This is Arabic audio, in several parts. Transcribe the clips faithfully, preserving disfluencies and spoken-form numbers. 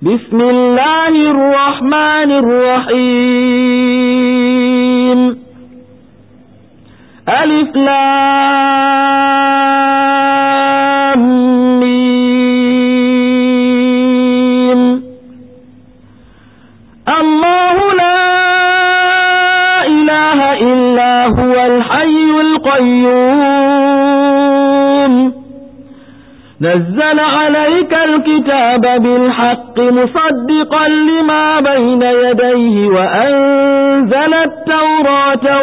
بسم الله الرحمن الرحيم ألف لام ميم الله لا إله إلا هو الحي القيوم نزل عليك الكتاب بالحق مصدقا لما بين يديه وأنزل التوراة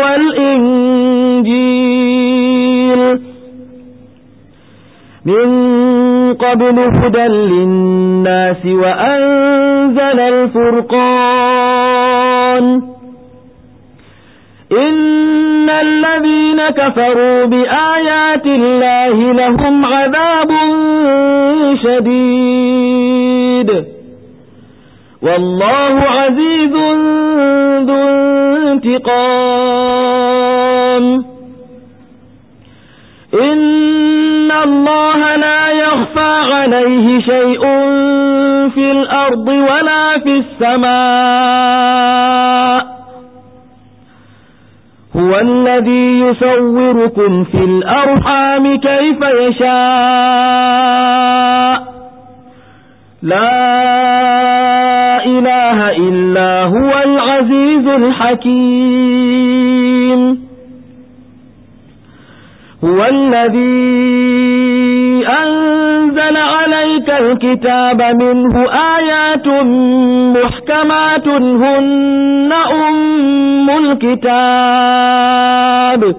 والإنجيل من قبل هدى للناس وأنزل الفرقان إن الذين كفروا بآيات الله لهم عذاب شديد والله عزيز ذو انتقام إن الله لا يخفى عليه شيء في الأرض ولا في السماء هو الذي يصوركم في الأرحام كيف يشاء لا إله إلا هو العزيز الحكيم هو الذي أنزل عليك الكتاب منه آيات محكمات هن أم الكتاب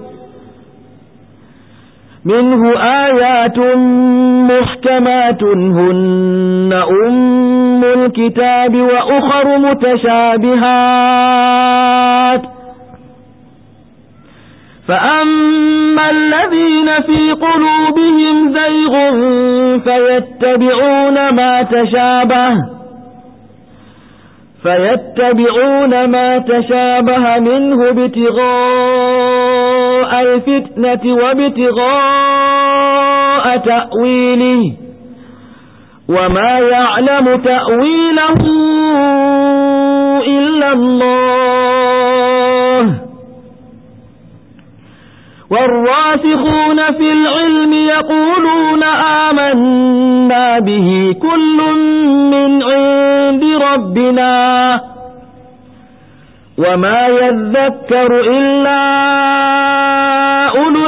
منه آيات محكمات هن أم الكتاب وأخر متشابهات فأما الذين في قلوبهم زيغ فيتبعون ما تشابه فيتبعون ما تشابه منه ابتغاء الفتنة وابتغاء تأويله وما يعلم تأويله إلا الله والراسخون في العلم يقولون آمنا به كل من عند ربنا وما يذكر إلا أولو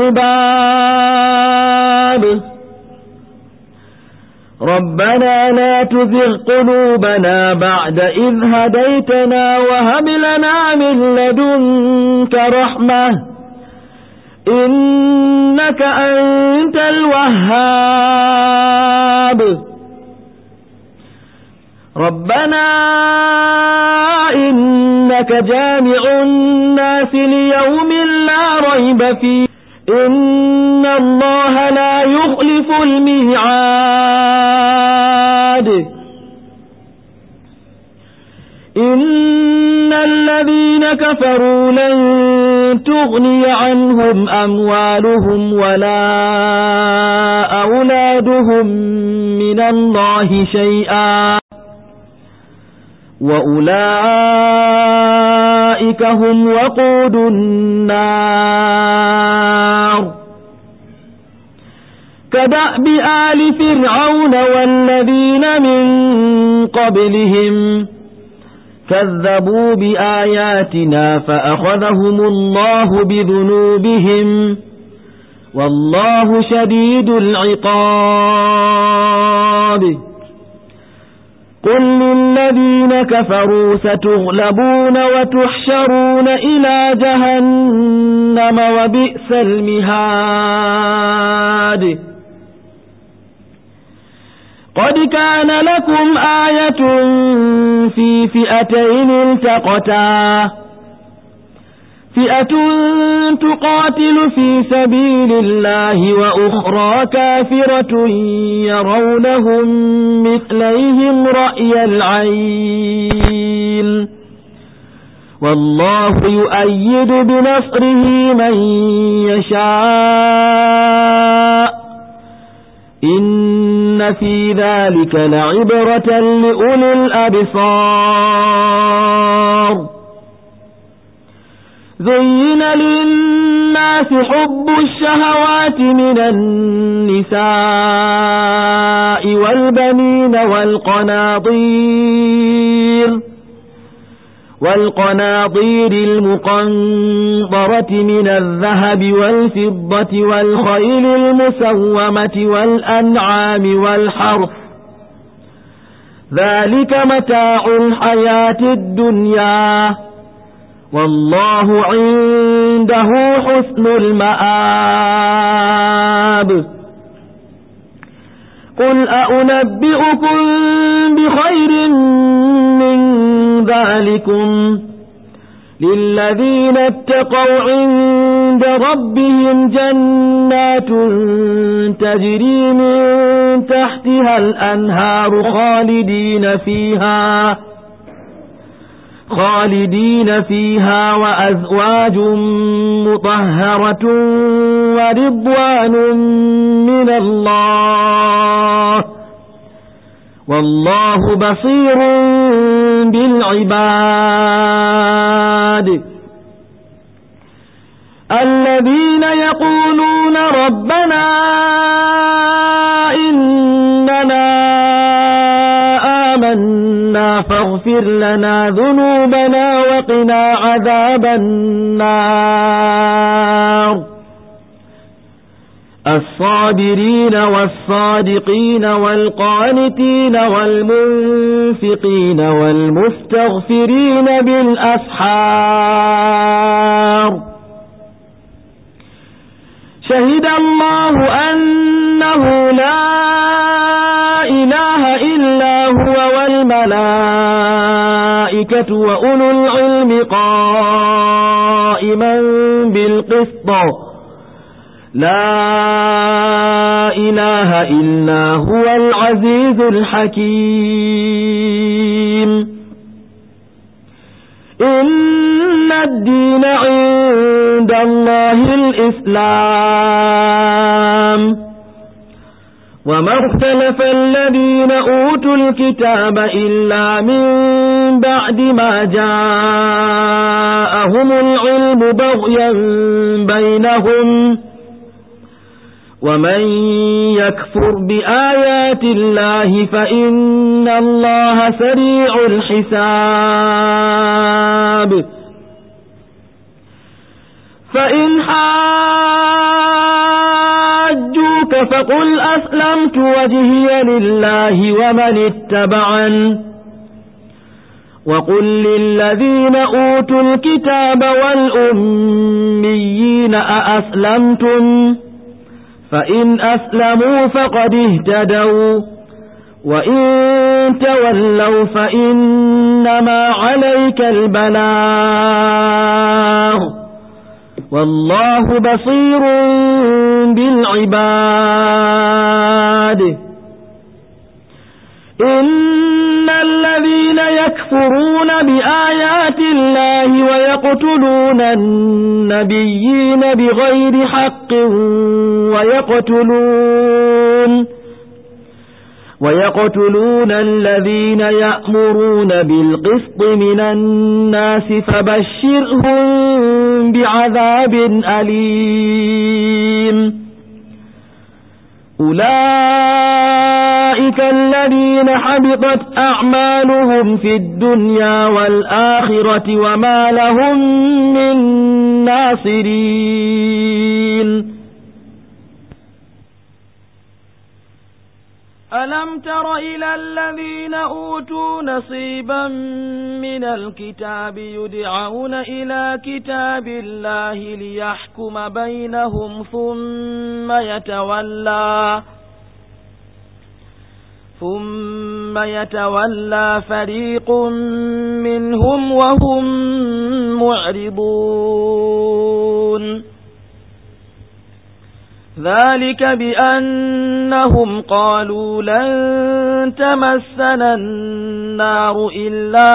الألباب ربنا لا تزغ قلوبنا بعد إذ هديتنا وهب لنا من لدنك رحمة إنك أنت الوهاب ربنا إنك جامع الناس ليوم لا ريب فيه إن الله لا يخلف الميعاد إن الذين كفروا لن تغني عنهم أموالهم ولا أولادهم من الله شيئا وأولئك هم وقود النار كدأب آل فرعون والذين من قبلهم كذبوا بآياتنا فأخذهم الله بذنوبهم والله شديد العقاب قل للذين كفروا ستغلبون وتحشرون إلى جهنم وبئس المهاد قد كان لكم آية في فئتين التقتا فئة تقاتل في سبيل الله وأخرى كافرة يرونهم مثليهم رأي العين والله يؤيد بنصره من يشاء إن في ذلك لعبرة لأولي الأبصار زين للناس حب الشهوات من النساء والبنين والقناطير والقناطير المقنطرة من الذهب والفضة والخيل المسومة والأنعام والحرث ذلك متاع الحياة الدنيا والله عنده حسن المآب قل أأنبئكم بخير من ذلكم للذين اتقوا عند ربهم جنات تجري من تحتها الأنهار خالدين فيها خالدين فيها وأزواج مطهرة ورضوان من الله والله بصير بالعباد الذين يقولون ربنا إننا آمنا فاغفر لنا ذنوبنا وقنا عذاب النار الصابرين والصادقين والقانتين والمنفقين والمستغفرين بالأسحار شهد الله أنه لا إله إلا هو والملائكة وأولو العلم قائما بالقسط لا إله إلا هو العزيز الحكيم إن الدين عند الله الإسلام وما اختلف الذين أوتوا الكتاب إلا من بعد ما جاءهم العلم بغيا بينهم ومن يكفر بآيات الله فإن الله سريع الحساب فإن حاجوك فقل أسلمت وجهي لله ومن اتبعن وقل للذين أوتوا الكتاب والأميين أأسلمتم فإن أسلموا فقد اهتدوا وإن تولوا فإنما عليك البلاغ والله بصير بالعباد إن الذين يكفرون بآيات الله ويقتلون النبيين بغير حق ويقتلون ويقتلون الذين يأمرون بالقسط من الناس فبشرهم بعذاب أليم أولئك الذين حبطت أعمالهم في الدنيا والآخرة وما لهم من ناصرين ألم تر إلى الذين أوتوا نصيبا من الكتاب يدعون إلى كتاب الله ليحكم بينهم ثم يتولى ثم يتولى فريق منهم وهم معرضون ذلك بأنهم قالوا لن تمسنا النار إلا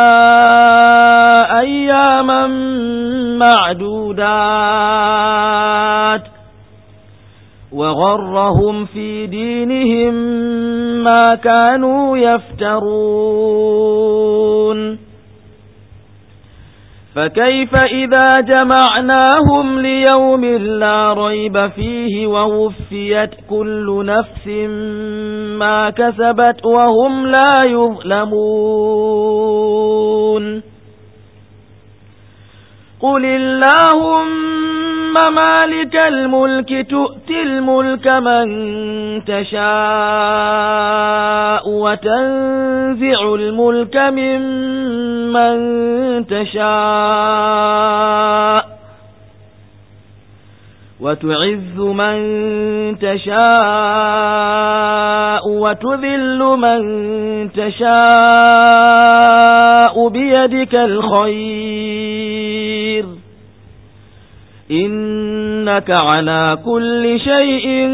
أياما معدودات وغرهم في دينهم ما كانوا يفترون فكيف إذا جمعناهم ليوم لا ريب فيه ووفيت كل نفس ما كسبت وهم لا يظلمون قل اللهم مالك الملك تؤتي الملك من تشاء وتنزع الملك ممن تشاء وتعز من تشاء وتذل من تشاء بيدك الخير إنك على كل شيء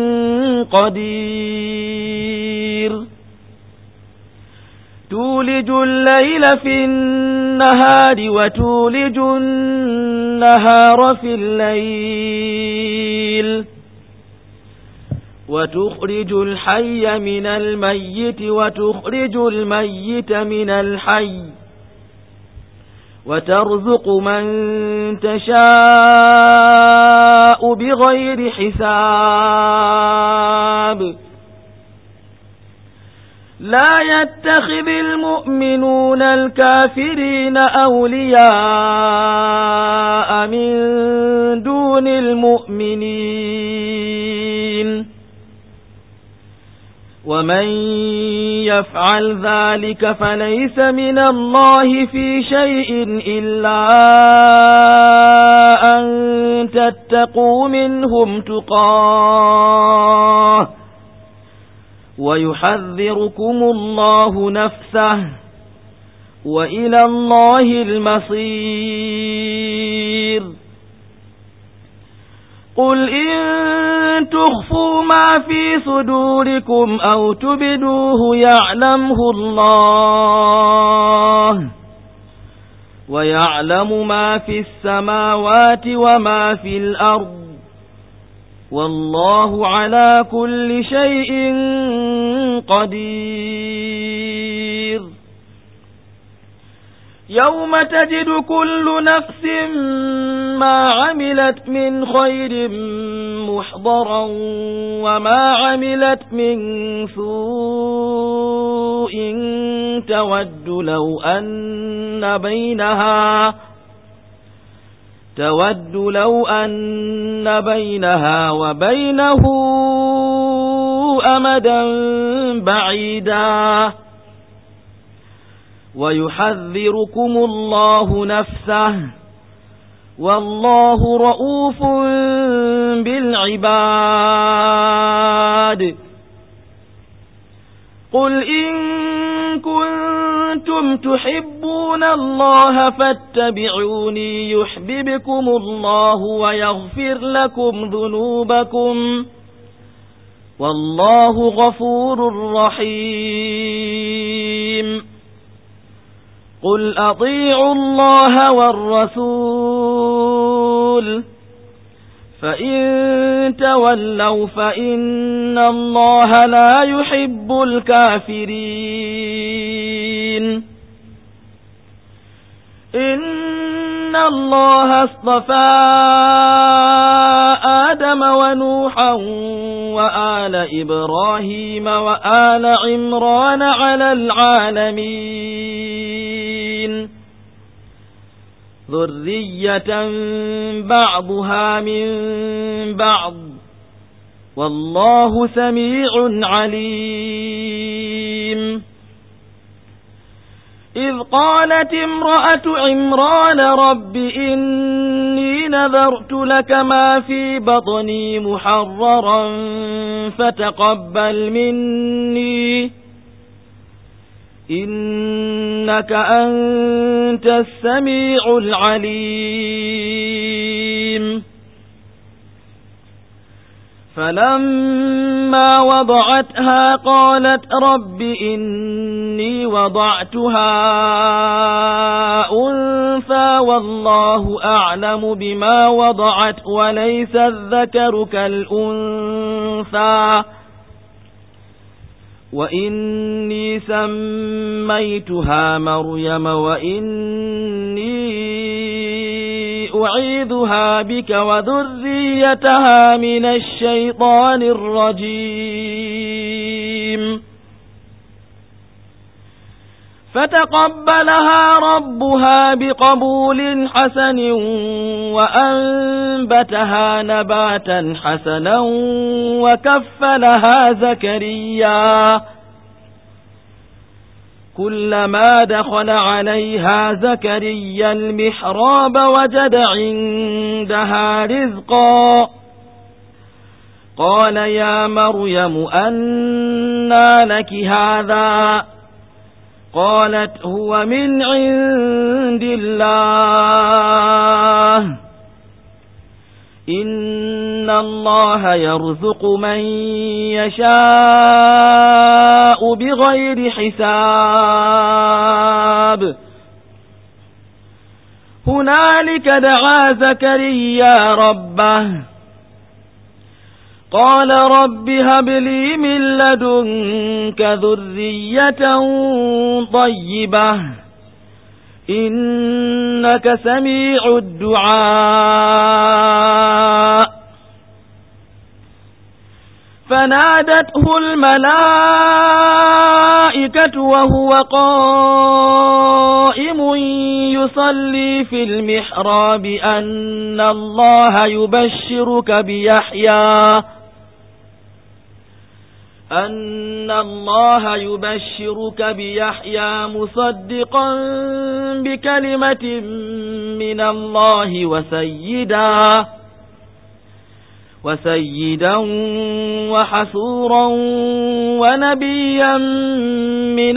قدير تولج الليل في النهار وتولج النهار في الليل وتخرج الحي من الميت وتخرج الميت من الحي وترزق من تشاء بغير حساب لا يتخذ المؤمنون الكافرين أولياء من دون المؤمنين ومن يفعل ذلك فليس من الله في شيء إلا أن تتقوا منهم تقاه ويحذركم الله نفسه وإلى الله المصير قل إن تخفوا ما في صدوركم أو تبدوه يعلمه الله ويعلم ما في السماوات وما في الأرض والله على كل شيء قدير يوم تجد كل نفس ما عملت من خير محضرا وما عملت من سوء تود لو أن بينها تود لو أن بينها وبينه أمدا بعيدا ويحذركم الله نفسه والله رؤوف بالعباد قل إن كنتم تحبون الله فاتبعوني يحببكم الله ويغفر لكم ذنوبكم والله غفور رحيم قل أطيعوا الله والرسول فإن تولوا فإن الله لا يحب الكافرين إن الله اصطفى آدم ونوحا وآل إبراهيم وآل عمران على العالمين ذرية بعضها من بعض والله سميع عليم إذ قالت امرأة عمران رب إني نذرت لك ما في بطني محررا فتقبل مني إنك أنت السميع العليم فلما وضعتها قالت رب إني وضعتها أنثى والله أعلم بما وضعت وليس الذكر كالأنثى وإني سميتها مريم وإني أعيذها بك وذريتها من الشيطان الرجيم فتقبلها ربها بقبول حسن وأنبتها نباتا حسنا وكفلها زكريا كلما دخل عليها زكريا المحراب وجد عندها رزقا قال يا مريم أنى لك هذا قالت هو من عند الله إن الله يرزق من يشاء بغير حساب هنالك دعا زكريا ربه قال رب هب لي من لدنك ذرية طيبة إنك سميع الدعاء فنادته الملائكة وهو قائم يصلي في المحراب أن الله يبشرك بيحيى أن الله يبشرك بيحيى مصدقا بكلمة من الله وسيدا وسيدا وحسورا ونبيا من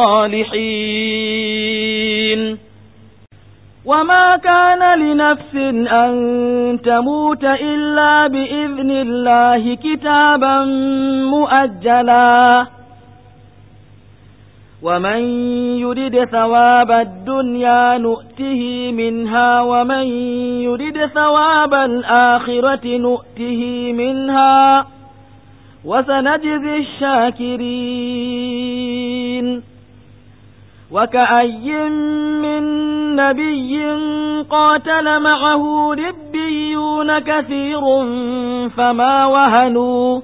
الصالحين وما كان لنفس أن تموت إلا بإذن الله كتابا مؤجلا ومن يرد ثواب الدنيا نؤته منها ومن يرد ثواب الآخرة نؤته منها وسنجزي الشاكرين وكأي من نبي قاتل معه ربيون كثير فما وهنوا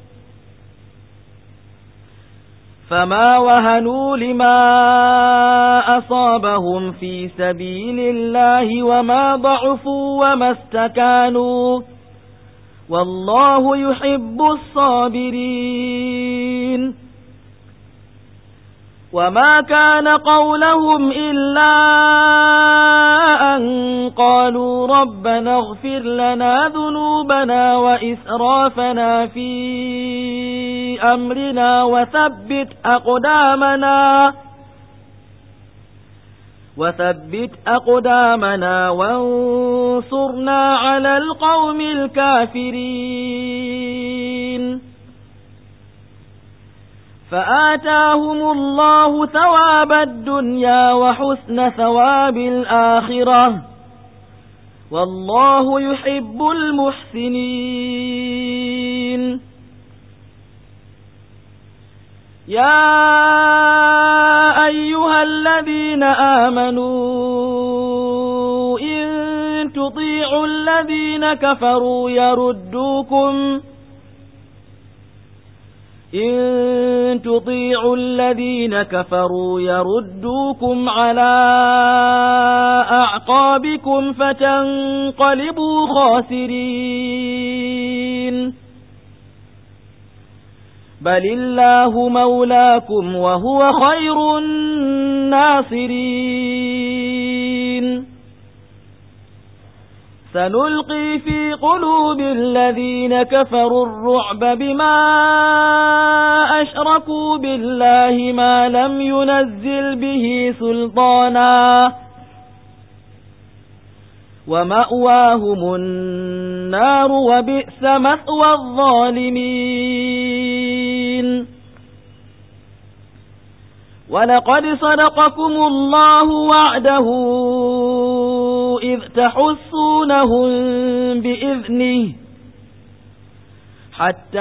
فما وهنوا لما أصابهم في سبيل الله وما ضعفوا وما استكانوا والله يحب الصابرين وما كان قولهم إلا أن قالوا ربنا اغفر لنا ذنوبنا وإسرافنا في أمرنا وثبت أقدامنا وثبت أقدامنا وانصرنا على القوم الكافرين فآتاهم الله ثواب الدنيا وحسن ثواب الآخرة والله يحب المحسنين يا أيها الذين آمنوا إن تطيعوا الذين كفروا يردوكم إن تطيعوا الذين كفروا يردوكم على أعقابكم فتنقلبوا خاسرين بل الله مولاكم وهو خير الناصرين سنلقي في قلوب الذين كفروا الرعب بما أشركوا بالله ما لم ينزل به سلطانا ومأواهم النار النار وبئس مثوى الظالمين. ولقد صدقكم الله وعده إذ تحسونهم بإذنه حتى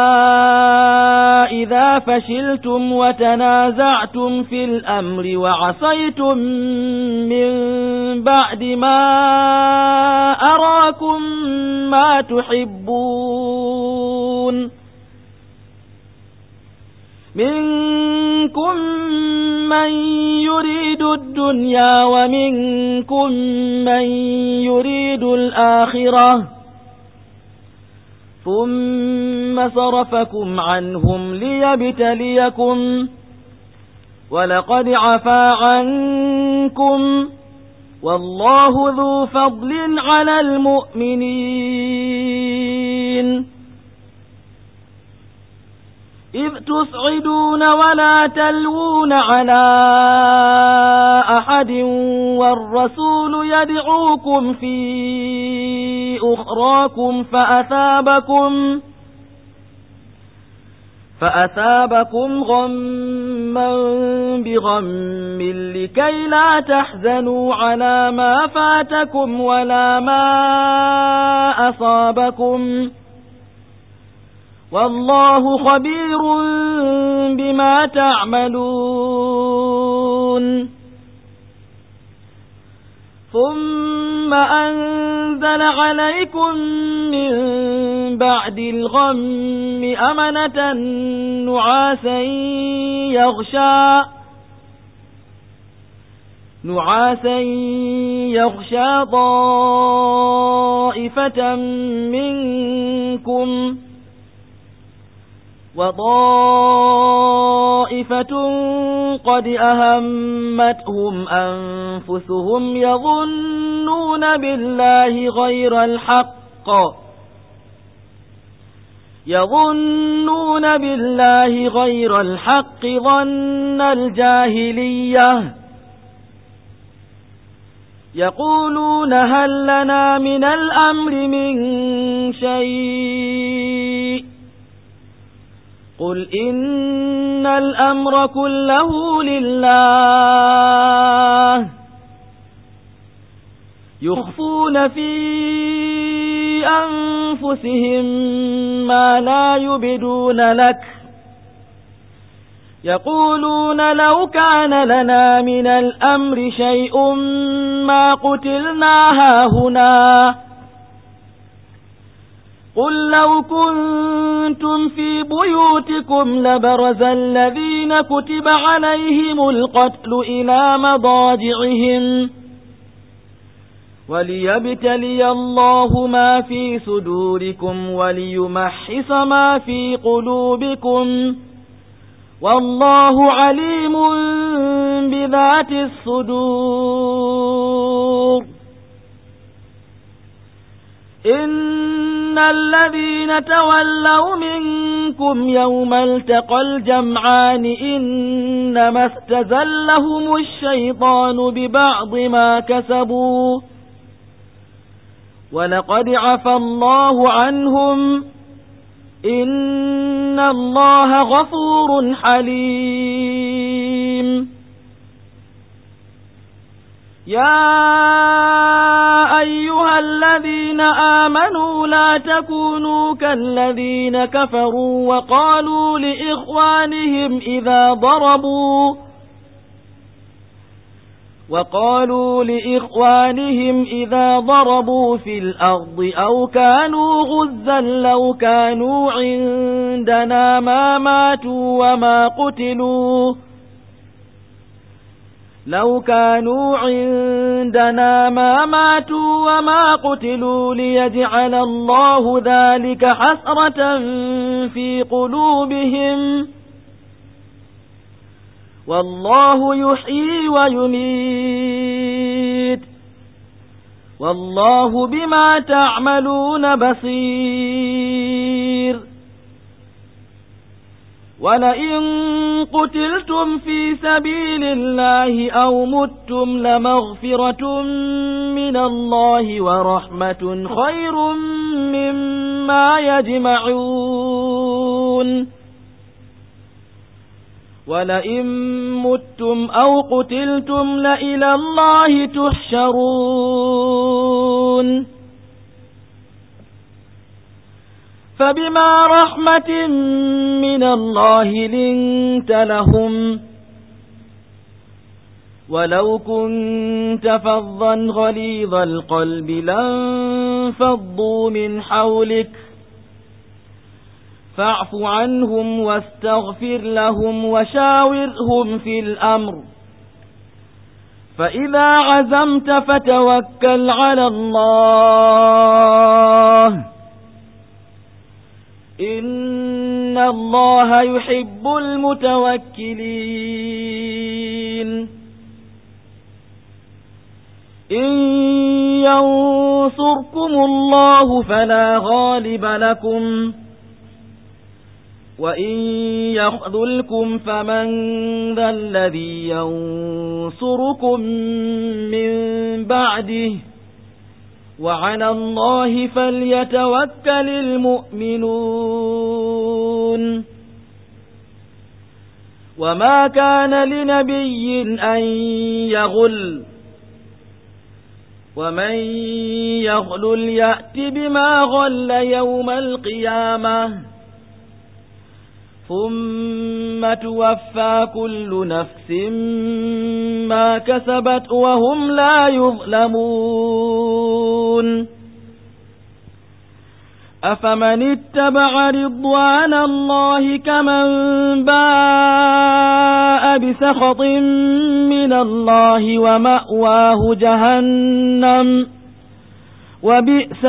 إذا فشلتم وتنازعتم في الأمر وعصيتم من بعد ما أراكم ما تحبون منكم من يريد الدنيا ومنكم من يريد الآخرة ثم صرفكم عنهم ليبتليكم ولقد عفا عنكم والله ذو فضل على المؤمنين. إذ تصعدون ولا تلوون على أحد والرسول يدعوكم في أخراكم فأثابكم فأثابكم غما بغم لكي لا تحزنوا على ما فاتكم ولا ما أصابكم والله خبير بما تعملون. ثم أنزل عليكم من بعد الغم أمنة نعاسا يغشى نعاسا يغشى طائفة منكم وطائفة قد أهمتهم أنفسهم يظنون بالله غير الحق يظنون بالله غير الحق ظن الجاهلية يقولون هل لنا من الأمر من شيء قل إن الأمر كله لله يخفون في أنفسهم ما لا يبدون لك يقولون لو كان لنا من الأمر شيء ما قتلنا هاهنا قل لو كنتم في بيوتكم لبرز الذين كتب عليهم القتل إلى مضاجعهم وليبتلي الله ما في صدوركم وليمحص ما في قلوبكم والله عليم بذات الصدور. إن الذين تولوا منكم يوم التقى الجمعان إنما استزلهم الشيطان ببعض ما كسبوا ولقد عفا الله عنهم إن الله غفور حليم. يا أيها الذين آمنوا لا تكونوا كالذين كفروا وقالوا لإخوانهم إذا ضربوا وقالوا لإخوانهم إذا ضربوا في الأرض أو كانوا غزا لو كانوا عندنا ما ماتوا وما قتلوا لو كانوا عندنا ما ماتوا وما قتلوا ليجعل الله ذلك حسرة في قلوبهم والله يحيي ويميت والله بما تعملون بصير. ولئن قتلتم في سبيل الله أو متم لمغفرة من الله ورحمة خير مما يجمعون ولئن متم أو قتلتم لإلى الله تحشرون فبما رحمة من الله لنت لهم ولو كنت فظا غليظ القلب لانفضوا من حولك فاعف عنهم واستغفر لهم وشاورهم في الأمر فإذا عزمت فتوكل على الله إن الله يحب المتوكلين إن ينصركم الله فلا غالب لكم وإن يخذلكم فمن ذا الذي ينصركم من بعده وعلى الله فليتوكل المؤمنون وما كان لنبي أن يغل ومن يغلل يأت بما غل يوم القيامة ثم توفى كل نفس ما كسبت وهم لا يظلمون أفمن اتبع رضوان الله كمن باء بسخط من الله ومأواه جهنم وبئس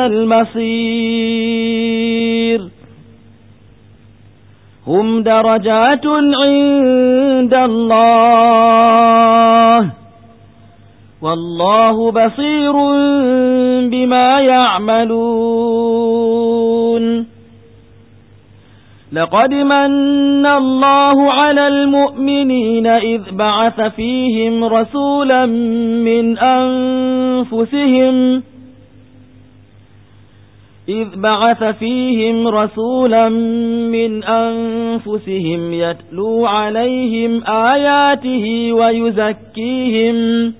المصير هم درجات عند الله والله بصير بما يعملون لقد من الله على المؤمنين إذ بعث فيهم رسولا من أنفسهم إذ بعث فيهم رسولا من أنفسهم يتلو عليهم آياته ويزكيهم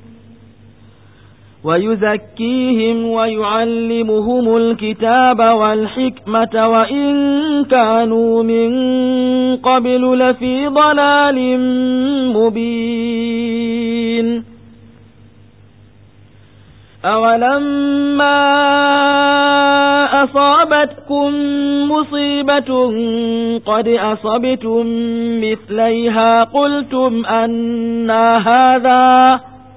ويزكيهم ويعلمهم الكتاب والحكمة وإن كانوا من قبل لفي ضلال مبين أولما أصابتكم مصيبة قد أصبتم مثليها قلتم أنى هذا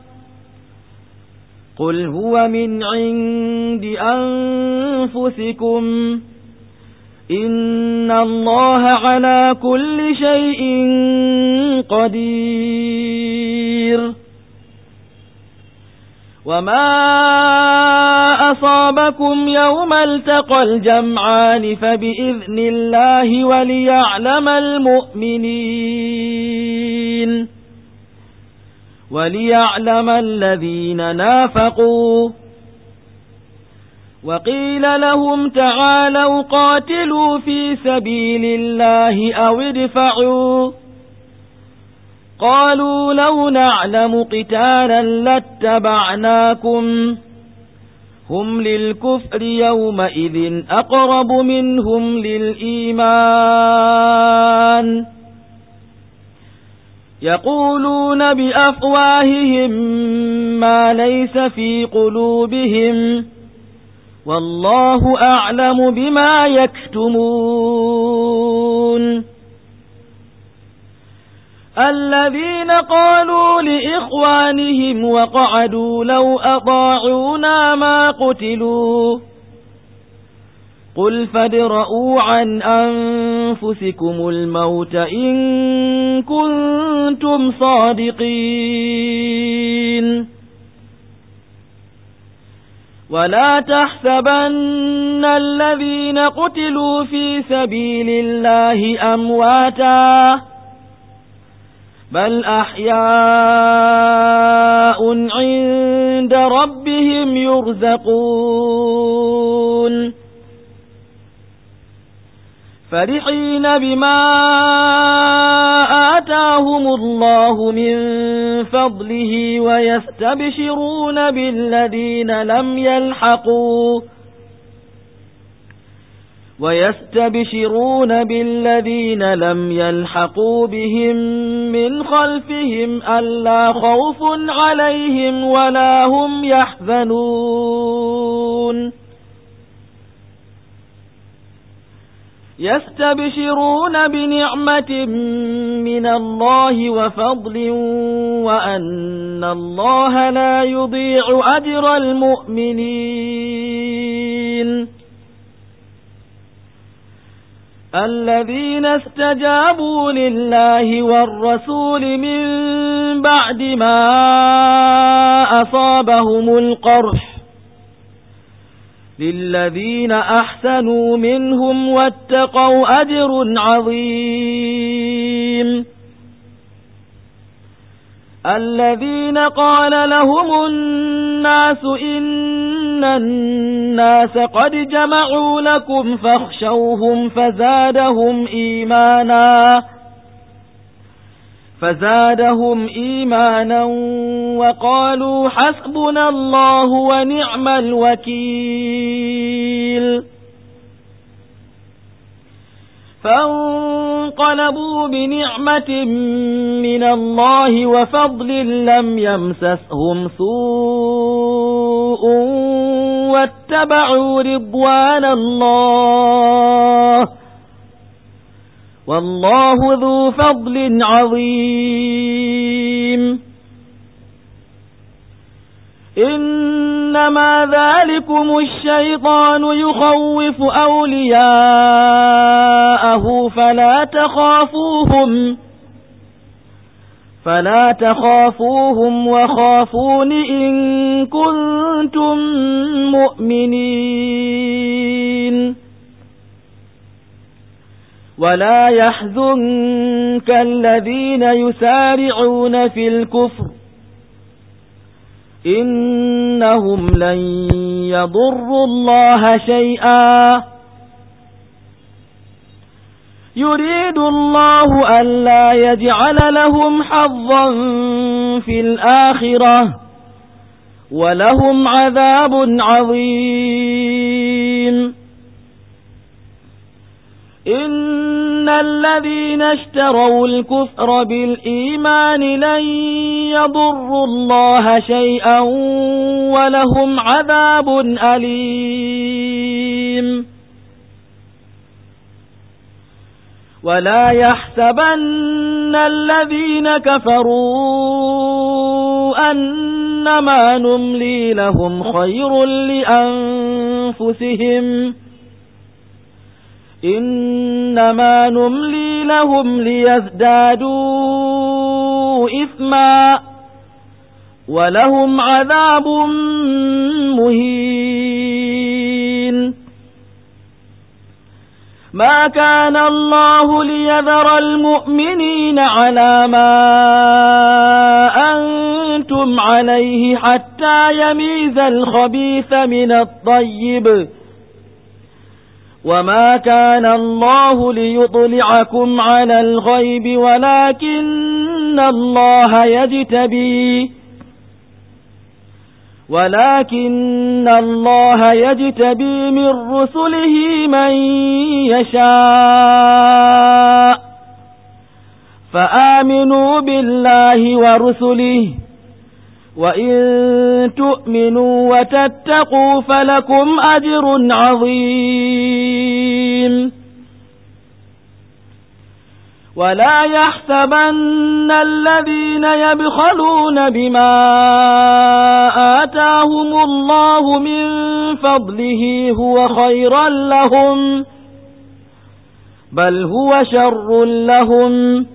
قل هو من عند أنفسكم إن الله على كل شيء قدير وما أصابكم يوم التقى الجمعان فبإذن الله وليعلم المؤمنين وليعلم الذين نافقوا وقيل لهم تعالوا قاتلوا في سبيل الله أو ادفعوا قالوا لو نعلم قتالا لاتبعناكم هم للكفر يومئذ أقرب منهم للإيمان يقولون بأفواههم ما ليس في قلوبهم والله أعلم بما يكتمون الذين قالوا لإخوانهم وقعدوا لو أطاعونا ما قتلوا قل فادرءوا عن أنفسكم الموت إن كنتم صادقين ولا تحسبن الذين قتلوا في سبيل الله أمواتا بل أحياء عند ربهم يرزقون فرحين بما آتاهم الله من فضله ويستبشرون بالذين لم يلحقوا ويستبشرون بالذين لم يلحقوا بهم من خلفهم ألا خوف عليهم ولا هم يحزنون يستبشرون بنعمة من الله وفضل وأن الله لا يضيع أجر المؤمنين الذين استجابوا لله والرسول من بعد ما أصابهم القرح للذين أحسنوا منهم واتقوا أجر عظيم الذين قال لهم الناس إن الناس قد جمعوا لكم فاخشوهم فزادهم إيمانا فزادهم إيمانا وقالوا حسبنا الله ونعم الوكيل فانقلبوا بنعمة من الله وفضل لم يمسسهم سوء واتبعوا رضوان الله والله ذو فضل عظيم إنما ذلكم الشيطان يخوف أولياءه فلا تخافوهم فلا تخافوهم وخافون إن كنتم مؤمنين ولا يحزنك الذين يسارعون في الكفر إنهم لن يضروا الله شيئا يريد الله ألا يجعل لهم حظا في الآخرة ولهم عذاب عظيم إن الذين اشتروا الكفر بالإيمان لن يضروا الله شيئا ولهم عذاب أليم ولا يحسبن الذين كفروا أنما نملي لهم خير لأنفسهم إنما نملي لهم ليزدادوا إثما ولهم عذاب مهين ما كان الله ليذر المؤمنين على ما أنتم عليه حتى يميز الخبيث من الطيب وما كان الله ليطلعكم على الغيب ولكن الله يجتبي ولكن الله يجتبي من رسله من يشاء فآمنوا بالله ورسله وإن تؤمنوا وتتقوا فلكم أجر عظيم ولا يحسبن الذين يبخلون بما آتاهم الله من فضله هو خيرا لهم بل هو شر لهم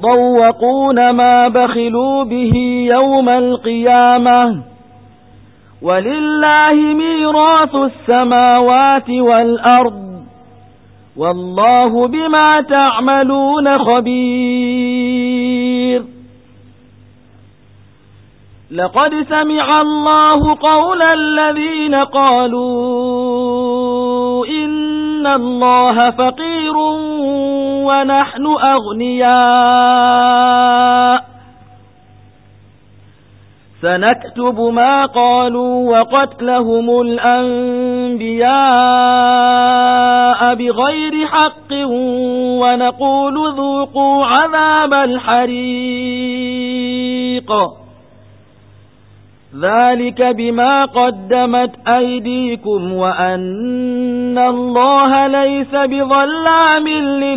سيطوقون ما بخلوا به يوم القيامة ولله ميراث السماوات والأرض والله بما تعملون خبير لقد سمع الله قول الذين قالوا إن الله فقير ونحن أغنياء سنكتب ما قالوا وقتلهم الأنبياء بغير حق ونقول ذوقوا عذاب الحريق ذلك بما قدمت أيديكم وأن الله ليس بظلام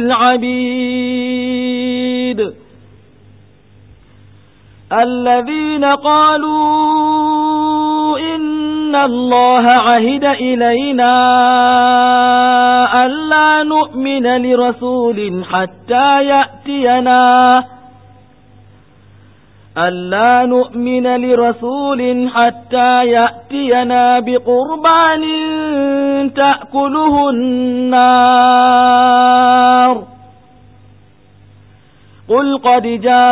للعبيد الذين قالوا إن الله عهد إلينا ألا نؤمن لرسول حتى يأتينا ألا نؤمن لرسول حتى يأتينا بقربان تأكله النار قل قد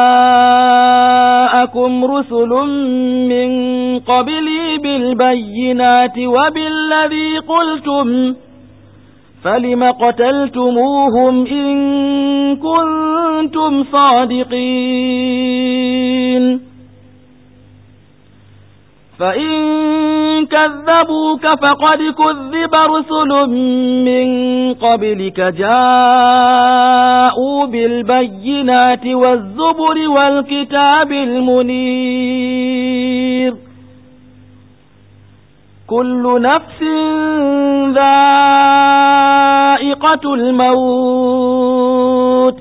جاءكم رسل من قبلي بالبينات وبالذي قلتم فلم قتلتموهم إن كنتم صادقين فإن كذبوك فقد كذب رسل من قبلك جاءوا بالبينات والزبر والكتاب المنير كل نفس ذائقة الموت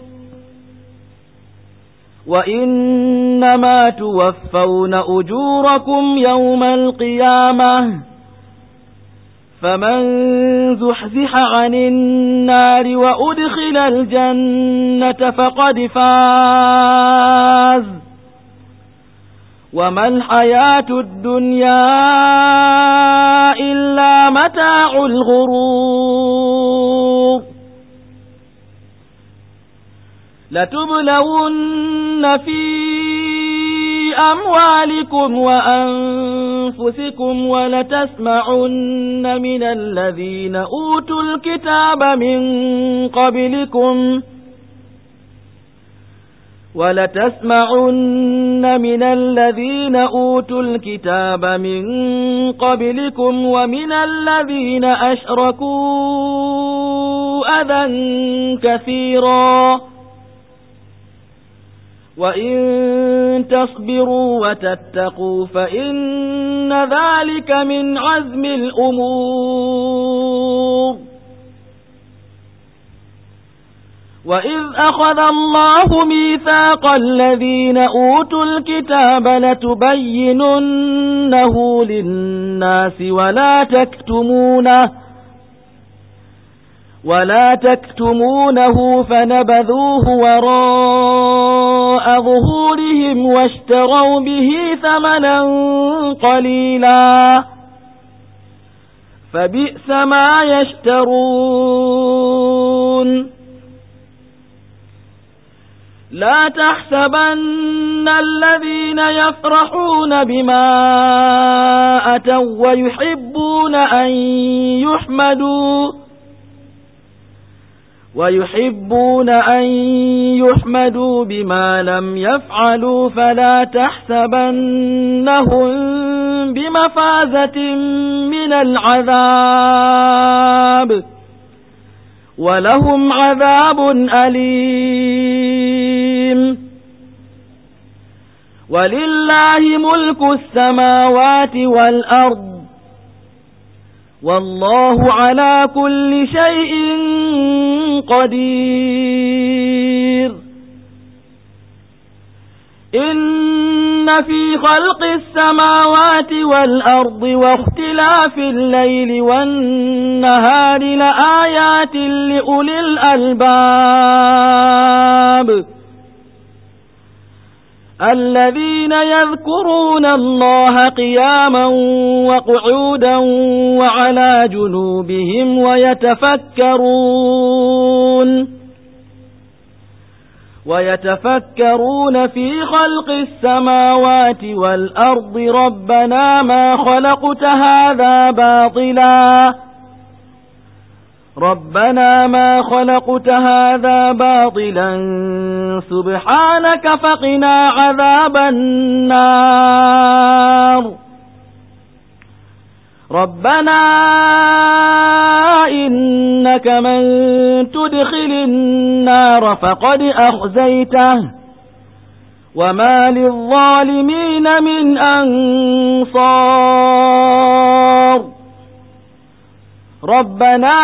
وإنما توفون أجوركم يوم القيامة فمن زحزح عن النار وأدخل الجنة فقد فاز وما الحياة الدنيا إلا متاع الغرور لتبلون في أموالكم وأنفسكم ولتسمعن من الذين أوتوا الكتاب من قبلكم ولتسمعن من الذين أوتوا الكتاب من قبلكم ومن الذين أشركوا أذى كثيرا وإن تصبروا وتتقوا فإن ذلك من عزم الأمور وإذ أخذ الله ميثاق الذين أوتوا الكتاب لتبيننه للناس ولا تكتمونه ولا تكتمونه فنبذوه وراء ظهورهم واشتروا به ثمنا قليلا فبئس ما يشترون لا تحسبن الذين يفرحون بما أتوا ويحبون أن يحمدوا ويحبون أن يحمدوا بما لم يفعلوا فلا تحسبنهم بمفازة من العذاب ولهم عذاب أليم ولله ملك السماوات والأرض والله على كل شيء قدير إن في خلق السماوات والأرض واختلاف الليل والنهار لآيات لأولي الألباب الذين يذكرون الله قياما وقعودا وعلى جنوبهم ويتفكرون ويتفكرون في خلق السماوات والأرض ربنا ما خلقت هذا باطلا ربنا ما خلقت هذا باطلا سبحانك فقنا عذاب النار ربنا إنك من تدخل النار فقد أخزيته وما للظالمين من أنصار ربنا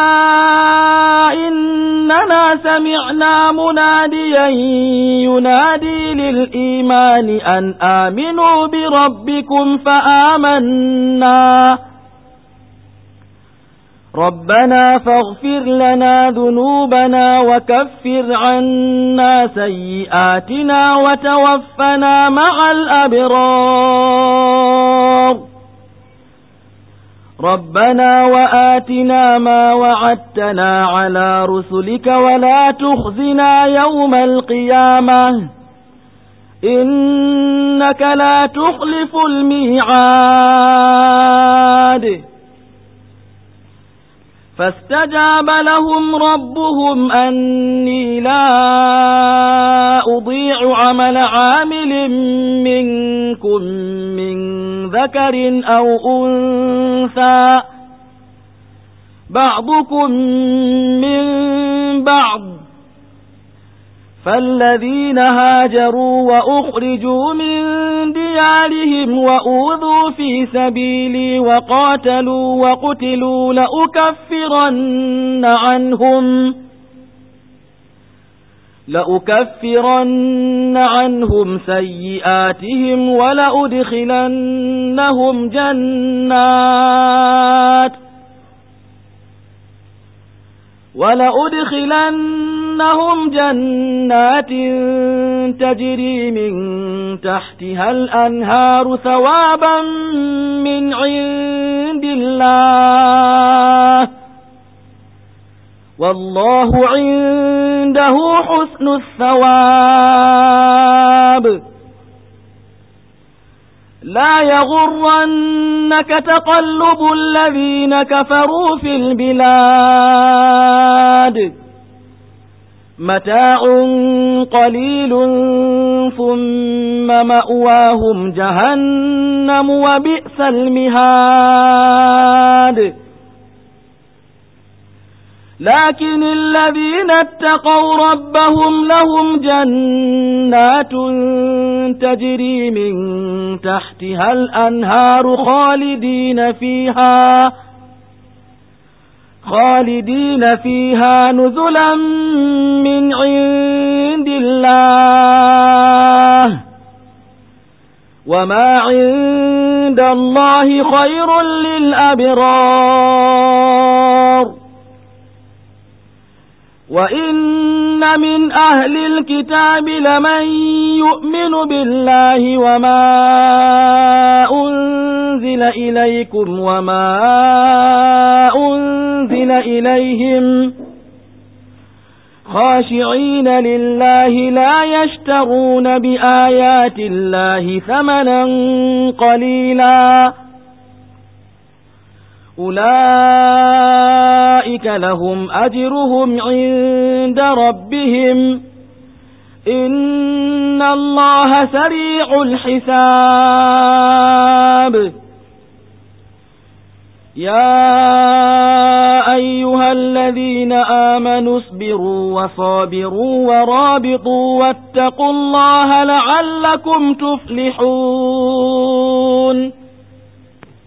إننا سمعنا مناديا ينادي للإيمان أن آمنوا بربكم فآمنا ربنا فاغفر لنا ذنوبنا وكفر عنا سيئاتنا وتوفنا مع الأبرار ربنا وآتنا ما وعدتنا على رسلك ولا تخزنا يوم القيامة إنك لا تخلف الميعاد فاستجاب لهم ربهم أني لا أضيع عمل عامل منكم من ذكر أو أنثى بعضكم من بعض فالذين هاجروا وأخرجوا من ديارهم وأوذوا في سبيلي وقاتلوا وقتلوا لأكفرن عنهم لأكفرن عنهم سيئاتهم ولأدخلنهم جنات ولأدخلنهم جنات تجري من تحتها الأنهار ثوابا من عند الله والله عنده حسن الثواب لا يغرنك تقلب الذين كفروا في البلاد متاع قليل ثم مأواهم جهنم وبئس المهاد لكن الذين اتقوا ربهم لهم جنات تجري من تحتها الأنهار خالدين فيها خالدين فيها نزلا من عند الله وما عند الله خير للأبرار وإن من أهل الكتاب لمن يؤمن بالله وما أنزل إليكم وما أنزل إليهم خاشعين لله لا يشترون بآيات الله ثمنا قليلا أولئك لهم أجرهم عند ربهم إن الله سريع الحساب يا أيها الذين آمنوا اصبروا وصابروا ورابطوا واتقوا الله لعلكم تفلحون